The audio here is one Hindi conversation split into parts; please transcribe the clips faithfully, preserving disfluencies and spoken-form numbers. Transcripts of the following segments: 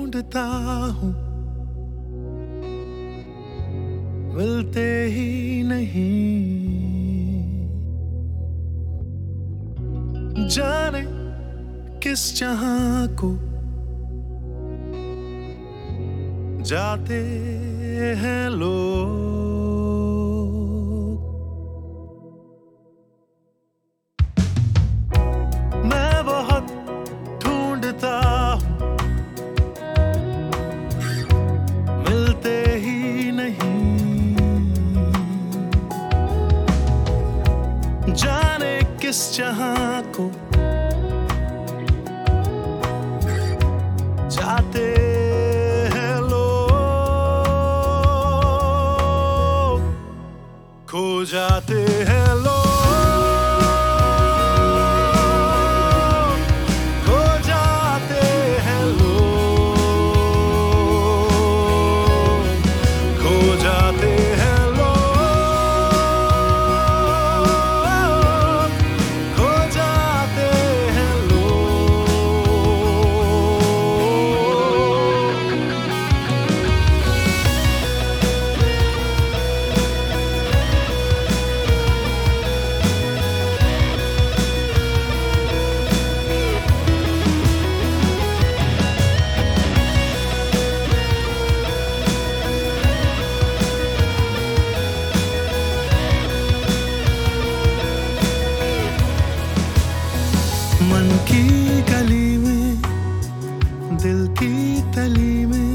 ढूंढता हूँ, मिलते ही नहीं। जाने किस जहां को जाते हैं लोग। मैं बहुत ढूंढता हूँ, मिलते ही नहीं। जाने किस जहां को जाते हैं लोग, खो जाते हैं लोग, खो जाते हैं लोग, खो जाते हैं लोग, खो जाते हैं मन की गली में, दिल की तली में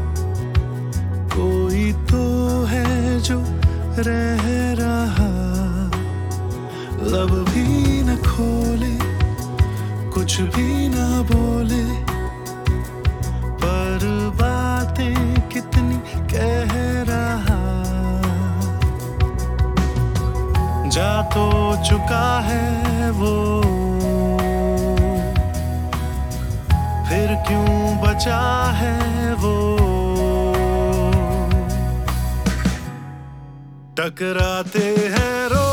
कोई तो है जो रह रहा। लब भी न खोले, कुछ भी न बोले, पर बातें कितनी कह रहा। जा तो चुका है वो, फिर क्यों बचा है वो। टकराते हैं रोज,